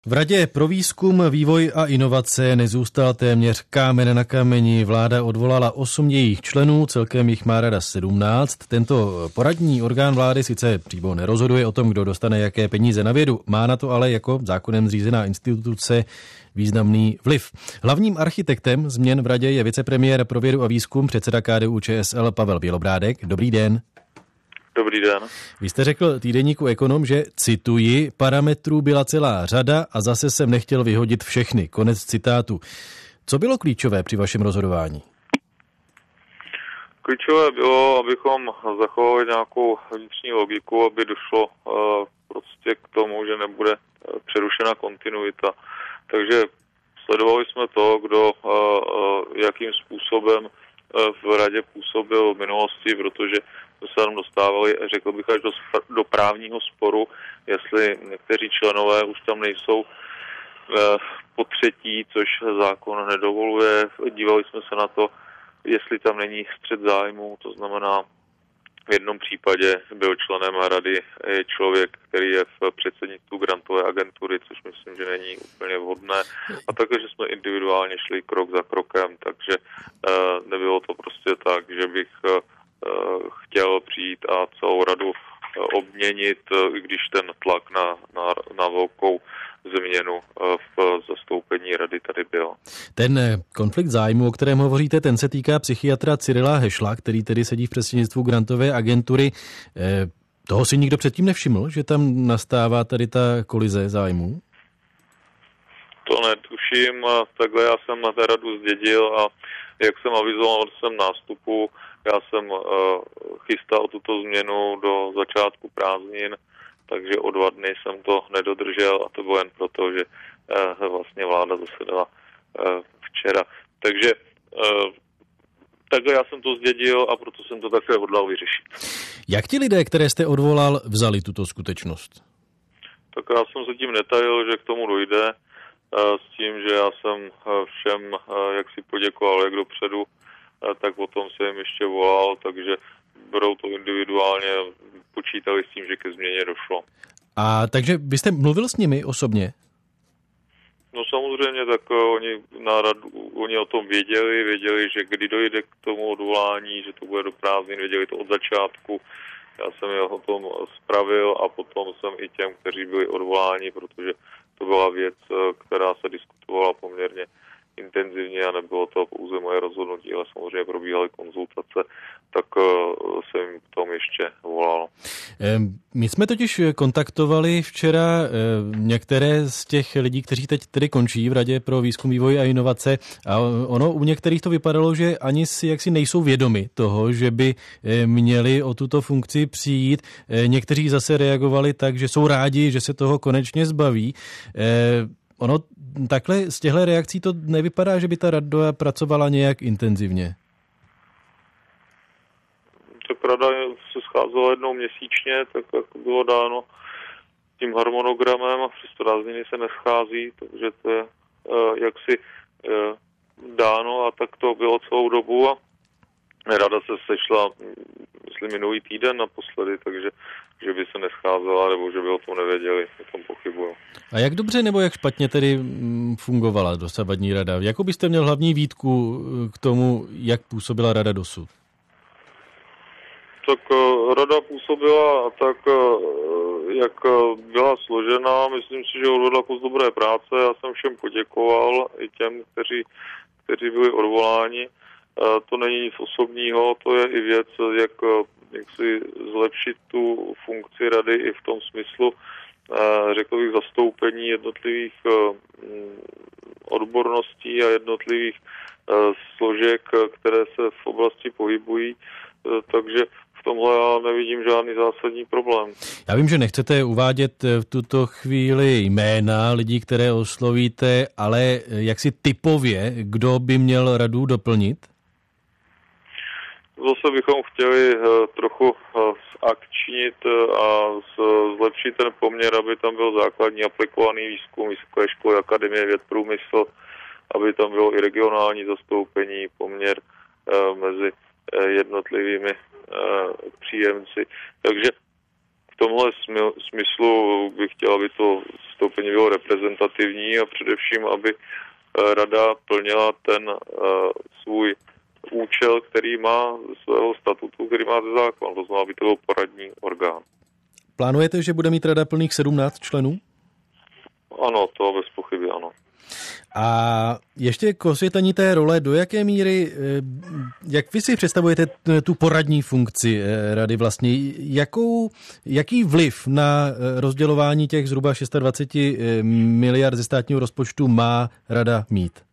V Radě pro výzkum, vývoj a inovace nezůstal téměř kámen na kameni. Vláda odvolala 8 jejich členů, celkem jich má rada 17. Tento poradní orgán vlády sice přímo nerozhoduje o tom, kdo dostane jaké peníze na vědu, má na to ale jako zákonem zřízená instituce významný vliv. Hlavním architektem změn v radě je vicepremiér pro vědu a výzkum, předseda KDU-ČSL Pavel Bělobrádek. Dobrý den. Dobrý den. Vy jste řekl týdeníku Ekonom, že, cituji, parametrů byla celá řada a zase jsem nechtěl vyhodit všechny. Konec citátu. Co bylo klíčové při vašem rozhodování? Klíčové bylo, abychom zachovali nějakou vnitřní logiku, aby došlo prostě k tomu, že nebude přerušena kontinuita. Takže sledovali jsme to, kdo jakým způsobem v radě působil v minulosti, protože se tam dostávali, řekl bych, až do právního sporu, jestli někteří členové už tam nejsou po třetí, což zákon nedovoluje. Dívali jsme se na to, jestli tam není střet zájmu, to znamená, v jednom případě byl členem rady člověk, který je v předsednictvu grantové agentury, což myslím, že není úplně vhodné. A takže jsme individuálně šli krok za krokem, takže nebylo to prostě tak, že bych chtěl přijít a celou radu obměnit, i když ten tlak na velkou změnu v zastoupení rady tady byl. Ten konflikt zájmu, o kterém hovoříte, ten se týká psychiatra Cyrila Hešla, který tedy sedí v předsednictvu grantové agentury. Toho si nikdo předtím nevšiml, že tam nastává tady ta kolize zájmů? To netuším, takhle já jsem na té radu zdědil a jak jsem avizoval v svém nástupu, já jsem chystal tuto změnu do začátku prázdnin, takže o 2 dny jsem to nedodržel a to bylo jen proto, že vlastně vláda zasedala včera. Takže takhle já jsem to zdědil a proto jsem to také hodlal vyřešit. Jak ti lidé, které jste odvolal, vzali tuto skutečnost? Tak já jsem se tím netajil, že k tomu dojde, s tím, že já jsem všem jak si poděkoval jak dopředu, tak potom jsem jim ještě volal, takže berou to individuálně, počítali s tím, že ke změně došlo. A takže vy jste mluvil s nimi osobně? No samozřejmě, tak oni o tom věděli, že kdy dojde k tomu odvolání, že to bude do prázdnin, věděli to od začátku. Já jsem je o tom spravil a potom jsem i těm, kteří byli odvoláni, protože to byla věc, která se diskutovala poměrně intenzivně a nebylo to pouze moje rozhodnutí, ale samozřejmě probíhaly konzultace, tak jsem jim k tomu ještě volal. My jsme totiž kontaktovali včera některé z těch lidí, kteří teď tedy končí v Radě pro výzkum, vývoj a inovace a ono u některých to vypadalo, že ani si jaksi nejsou vědomi toho, že by měli o tuto funkci přijít. Někteří zase reagovali tak, že jsou rádi, že se toho konečně zbaví. Ono takhle z těchto reakcí to nevypadá, že by ta rada pracovala nějak intenzivně. Tak rada se scházela jednou měsíčně, tak jako bylo dáno tím harmonogramem a přes prázdniny se neschází, takže to je jaksi dáno a tak to bylo celou dobu a rada se sešla, myslím, minulý týden naposledy, takže že by se nescházela, nebo že by o tom nevěděli, o tom pochybuju. A jak dobře nebo jak špatně tedy fungovala dosavadní rada? Jakou byste měl hlavní výtku k tomu, jak působila rada dosud? Tak rada působila tak, jak byla složena. Myslím si, že odvedla kus dobré práce. Já jsem všem poděkoval, i těm, kteří byli odvoláni. To není nic osobního, to je i věc, jak si zlepšit tu funkci rady i v tom smyslu, řekl bych, zastoupení jednotlivých odborností a jednotlivých složek, které se v oblasti pohybují. Takže v tomhle já nevidím žádný zásadní problém. Já vím, že nechcete uvádět v tuto chvíli jména lidí, které oslovíte, ale jak si typově, kdo by měl radu doplnit? Zase bychom chtěli trochu zakčnit a zlepšit ten poměr, aby tam byl základní aplikovaný výzkum Vysoké školy, Akademie věd, průmysl, aby tam bylo i regionální zastoupení, poměr mezi jednotlivými příjemci. Takže v tomhle smyslu bych chtěl, aby to zastoupení bylo reprezentativní a především, aby rada plnila ten svůj účel, který má ze svého statutu, který má ze zákona. To znamená, aby to byl poradní orgán. Plánujete, že bude mít rada plných 17 členů? Ano, to bez pochyby ano. A ještě k osvětlení té role, do jaké míry, jak vy si představujete tu poradní funkci rady vlastně, jaký vliv na rozdělování těch zhruba 26 miliard ze státního rozpočtu má rada mít?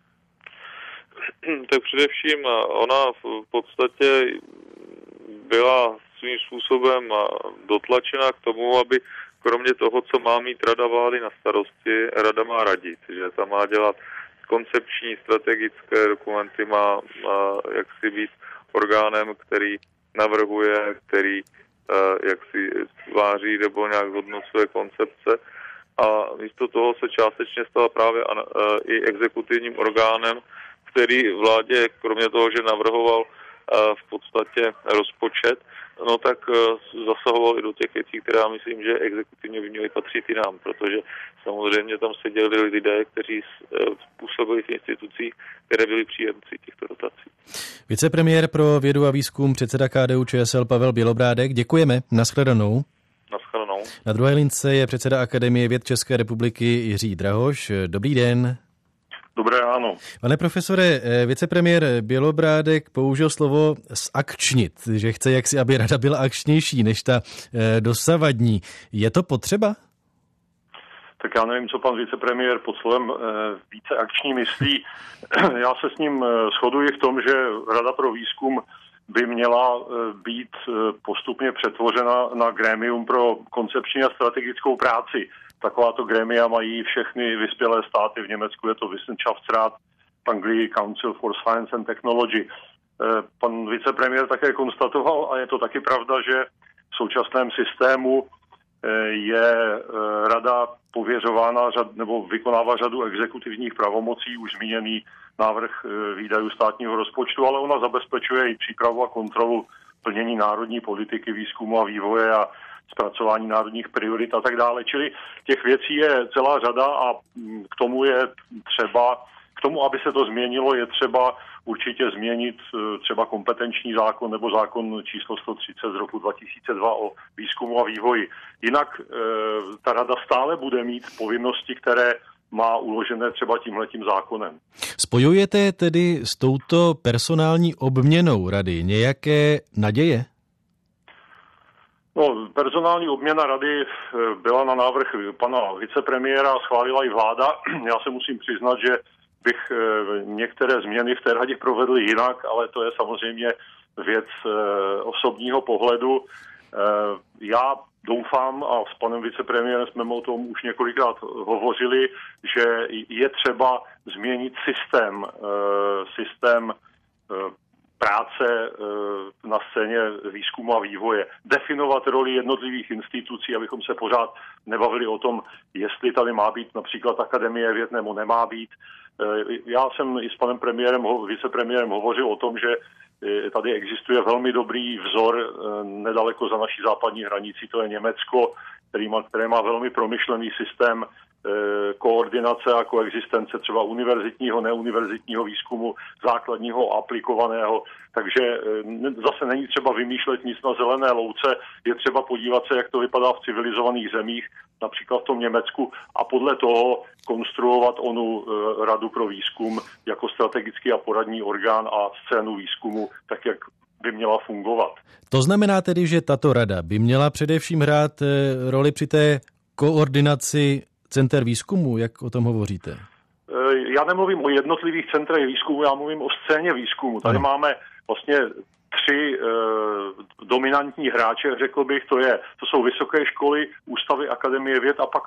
Tak především ona v podstatě byla svým způsobem dotlačena k tomu, aby kromě toho, co má mít rada vlády na starosti, rada má radit, že ta má dělat koncepční, strategické dokumenty, má jaksi být orgánem, který navrhuje, který jaksi váří nebo nějak hodnocuje koncepce. A místo toho se částečně stala právě i exekutivním orgánem, který vládě, kromě toho, že navrhoval v podstatě rozpočet, no tak zasahoval i do těch věcí, které já myslím, že exekutivně by měly patřit i nám, protože samozřejmě tam seděli lidé, kteří působili v institucích, které byly příjemci těchto dotací. Vicepremiér pro vědu a výzkum, předseda KDU-ČSL Pavel Bělobrádek, děkujeme. Nashledanou. Nashledanou. Na druhé lince je předseda Akademie věd České republiky Jiří Drahoš. Dobrý den. Dobré ráno. Pane profesore, vicepremiér Bělobrádek použil slovo zakčnit, že chce jaksi, aby rada byla akčnější než ta dosavadní. Je to potřeba? Tak já nevím, co pan vicepremiér pod slovem více akční myslí. Já se s ním shoduji v tom, že Rada pro výzkum by měla být postupně přetvořena na grémium pro koncepční a strategickou práci. Takováto grémia mají všechny vyspělé státy, v Německu je to Wissenschaftsrat, v Anglii Council for Science and Technology. Pan vicepremiér také konstatoval, a je to taky pravda, že v současném systému je rada pověřována nebo vykonává řadu exekutivních pravomocí, už zmíněný návrh výdajů státního rozpočtu, ale ona zabezpečuje i přípravu a kontrolu plnění národní politiky, výzkumu a vývoje a zpracování národních priorit a tak dále. Čili těch věcí je celá řada a k tomu, aby se to změnilo, je třeba určitě změnit třeba kompetenční zákon nebo zákon číslo 130 z roku 2002 o výzkumu a vývoji. Jinak ta rada stále bude mít povinnosti, které má uložené třeba tímhletím zákonem. Spojujete tedy s touto personální obměnou rady nějaké naděje? No, personální obměna rady byla na návrh pana vicepremiéra a schválila i vláda. Já se musím přiznat, že bych některé změny v té radě provedl jinak, ale to je samozřejmě věc osobního pohledu. Já doufám, a s panem vicepremiérem jsme o tom už několikrát hovořili, že je třeba změnit systém práce na scéně výzkumu a vývoje. Definovat roli jednotlivých institucí, abychom se pořád nebavili o tom, jestli tady má být například Akademie věd nebo nemá být. Já jsem i s panem vicepremiérem hovořil o tom, že tady existuje velmi dobrý vzor nedaleko za naší západní hranicí, to je Německo, které má velmi promyšlený systém koordinace a koexistence třeba univerzitního, neuniverzitního výzkumu, základního a aplikovaného. Takže zase není třeba vymýšlet nic na zelené louce, je třeba podívat se, jak to vypadá v civilizovaných zemích, například v tom Německu, a podle toho konstruovat onu radu pro výzkum jako strategický a poradní orgán a scénu výzkumu, tak jak by měla fungovat. To znamená tedy, že tato rada by měla především hrát roli při té koordinaci center výzkumu, jak o tom hovoříte? Já nemluvím o jednotlivých centrech výzkumu, já mluvím o scéně výzkumu. Tady máme vlastně 3 dominantní hráče, řekl bych, to jsou vysoké školy, ústavy Akademie věd a pak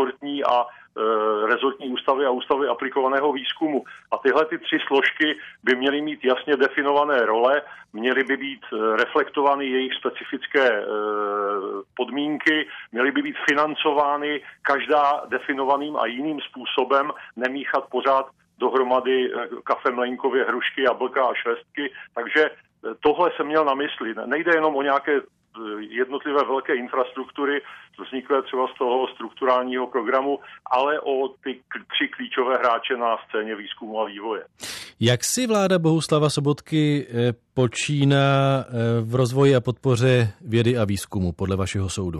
rezortní ústavy a ústavy aplikovaného výzkumu. A tyhle 3 složky by měly mít jasně definované role, měly by být reflektovány jejich specifické podmínky, měly by být financovány každá definovaným a jiným způsobem, nemíchat pořád dohromady kafe mlejnkově hrušky, jablka a švestky. Takže tohle jsem měl na mysli. Nejde jenom o nějaké jednotlivé velké infrastruktury vzniklé třeba z toho strukturálního programu, ale o ty 3 klíčové hráče na scéně výzkumu a vývoje. Jak si vláda Bohuslava Sobotky počíná v rozvoji a podpoře vědy a výzkumu podle vašeho soudu?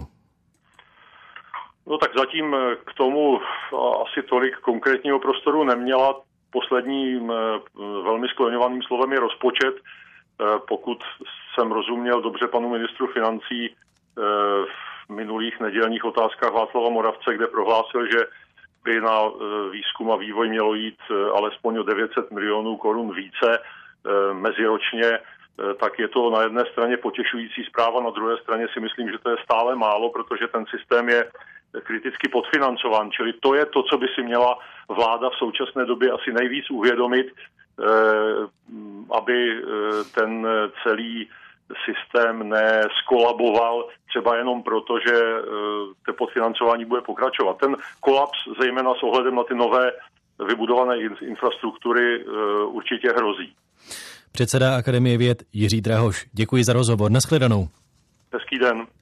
No tak zatím k tomu asi tolik konkrétního prostoru neměla. Posledním velmi skloňovaným slovem je rozpočet. Pokud jsem rozuměl dobře panu ministru financí v minulých nedělních otázkách Václava Moravce, kde prohlásil, že by na výzkum a vývoj mělo jít alespoň o 900 milionů korun více meziročně, tak je to na jedné straně potěšující zpráva, na druhé straně si myslím, že to je stále málo, protože ten systém je kriticky podfinancován. Čili to je to, co by si měla vláda v současné době asi nejvíc uvědomit, aby ten celý systém neskolaboval třeba jenom proto, že to podfinancování bude pokračovat. Ten kolaps, zejména s ohledem na ty nové vybudované infrastruktury, určitě hrozí. Předseda Akademie věd Jiří Drahoš. Děkuji za rozhovor. Nashledanou. Hezký den.